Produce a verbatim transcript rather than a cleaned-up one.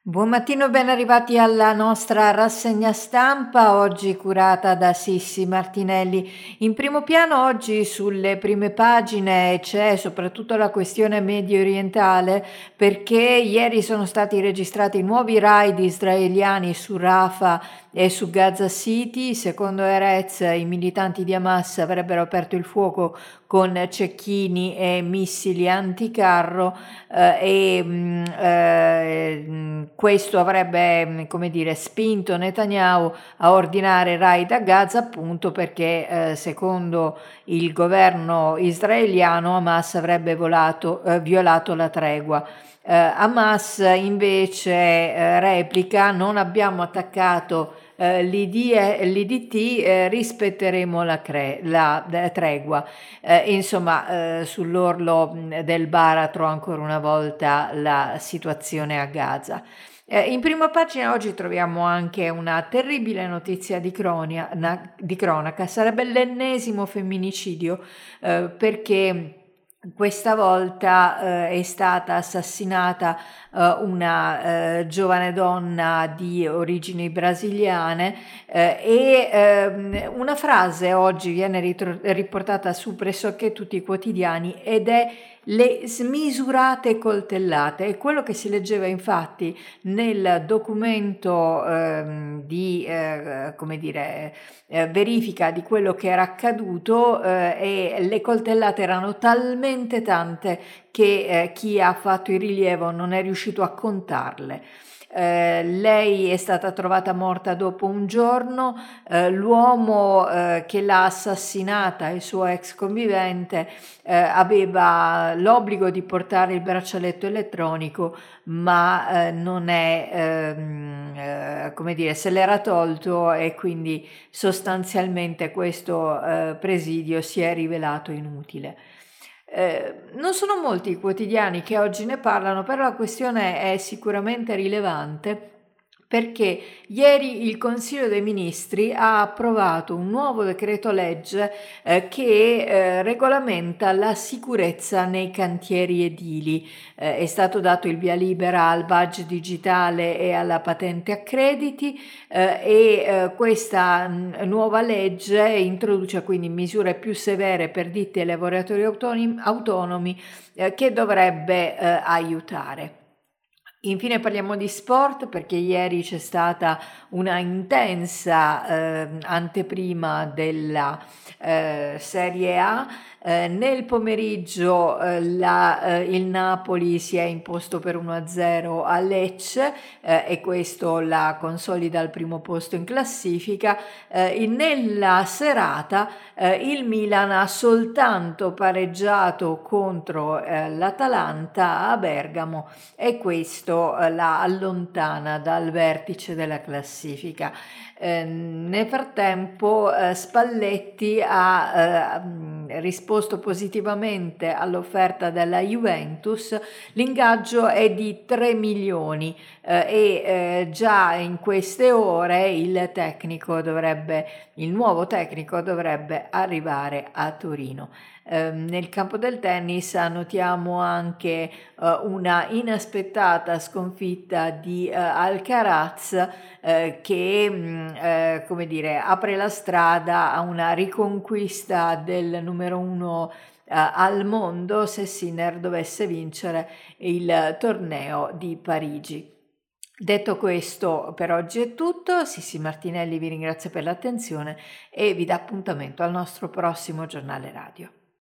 Buon mattino, ben arrivati alla nostra rassegna stampa, oggi curata da Sissi Martinelli. In primo piano oggi sulle prime pagine c'è soprattutto la questione medio orientale, perché ieri sono stati registrati nuovi raid israeliani su Rafah e su Gaza City. Secondo Erez i militanti di Hamas avrebbero aperto il fuoco con cecchini e missili anticarro eh, e mh, eh, questo avrebbe, come dire, spinto Netanyahu a ordinare raid a Gaza, appunto perché eh, secondo il governo israeliano Hamas avrebbe volato, eh, violato la tregua. Eh, Hamas invece eh, replica: non abbiamo attaccato eh, l'I D T, eh, rispetteremo la, cre- la, la tregua. Eh, insomma, eh, sull'orlo del baratro ancora una volta la situazione a Gaza. Eh, in prima pagina oggi troviamo anche una terribile notizia di, cronia, na, di cronaca, sarebbe l'ennesimo femminicidio eh, perché questa volta eh, è stata assassinata eh, una eh, giovane donna di origini brasiliane eh, e eh, una frase oggi viene ritro- riportata su pressoché tutti i quotidiani ed è le smisurate coltellate. È quello che si leggeva infatti nel documento ehm, di eh, come dire, eh, verifica di quello che era accaduto eh, e le coltellate erano talmente tante che eh, chi ha fatto il rilievo non è riuscito a contarle. Eh, lei è stata trovata morta dopo un giorno, eh, l'uomo eh, che l'ha assassinata, il suo ex convivente, eh, aveva l'obbligo di portare il braccialetto elettronico, ma eh, non è, ehm, eh, come dire, se l'era tolto e quindi sostanzialmente questo eh, presidio si è rivelato inutile. Eh, non sono molti i quotidiani che oggi ne parlano, però la questione è sicuramente rilevante perché ieri il Consiglio dei Ministri ha approvato un nuovo decreto legge eh, che eh, regolamenta la sicurezza nei cantieri edili. Eh, è stato dato il via libera al badge digitale e alla patente a crediti eh, e eh, questa mh, nuova legge introduce quindi misure più severe per ditte e lavoratori autonomi, autonomi eh, che dovrebbe eh, aiutare. Infine parliamo di sport perché ieri c'è stata una intensa eh, anteprima della eh, Serie A. Eh, nel pomeriggio eh, la, eh, il Napoli si è imposto per uno a zero a Lecce eh, e questo la consolida al primo posto in classifica. Eh, nella serata eh, il Milan ha soltanto pareggiato contro eh, l'Atalanta a Bergamo e questo eh, la allontana dal vertice della classifica. Eh, nel frattempo eh, Spalletti ha eh, risposto positivamente all'offerta della Juventus. L'ingaggio è di tre milioni eh, e eh, già in queste ore il tecnico dovrebbe, il nuovo tecnico dovrebbe arrivare a Torino. Eh, nel campo del tennis notiamo anche eh, una inaspettata sconfitta di eh, Alcaraz eh, che mh, eh, come dire, apre la strada a una riconquista del numero uno eh, al mondo se Sinner dovesse vincere il torneo di Parigi. Detto questo, per oggi è tutto. Sissi Martinelli vi ringrazio per l'attenzione e vi dà appuntamento al nostro prossimo giornale radio.